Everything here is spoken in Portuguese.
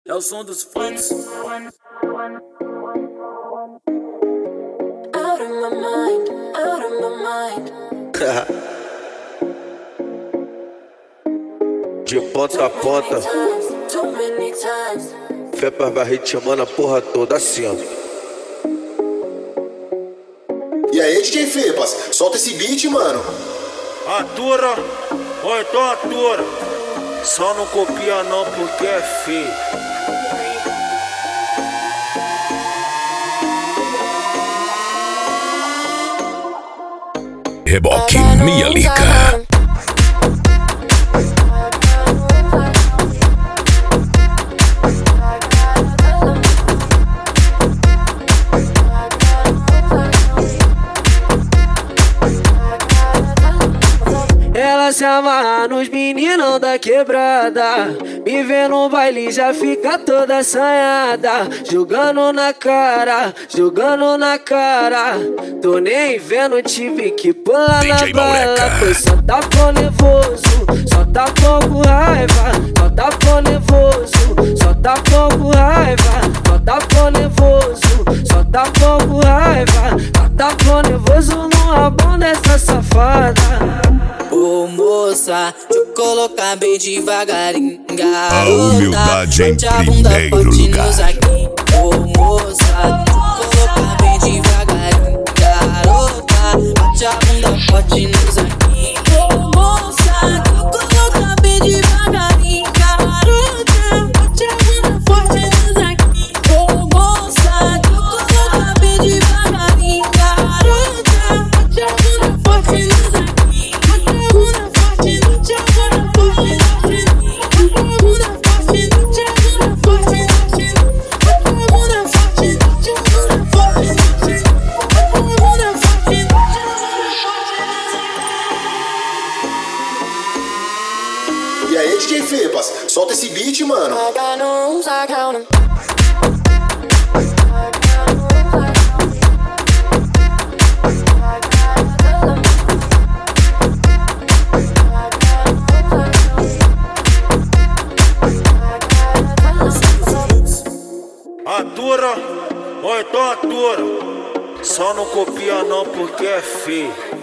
É o som dos funks. Out of my mind, out of my mind. De ponta a ponta, Too many times. Fepa vai ritmando a porra toda assim, ó. E aí, DJ Fepas, solta esse beat, mano. Atura, ou então atura. Só não copia não porque é feio. Reboque Mia Lica. Ela se amarra nos meninão da quebrada, me vê no baile já fica toda assanhada, jogando na cara, jogando na cara. Tô nem vendo, tive que pular DJ na bala, Maureca. pois só tá com nervoso, só tá com raiva, só tá com nervoso, só tá com raiva, só tá com nervoso, só tá com raiva, só tá com nervoso no rabão dessa safada. Ô moça, deixa eu colocar bem devagarinho, garota. A humildade em Bote a bunda primeiro forte lugar. nos aqui. Ô moça, deixa eu colocar bem devagarinho, garota. Bote a bunda forte nos aqui. Ô moça, deixa eu colocar bem devagarinho, garota. Bote a bunda forte nos aqui. Ô moça, deixa eu colocar bem devagarinho, garota. Bote a bunda forte nos aqui. E aí, DJ Fepas, solta esse beat, mano. I got no rules, I count 'em. Atura, ou então atura. Só não copia não porque é feio.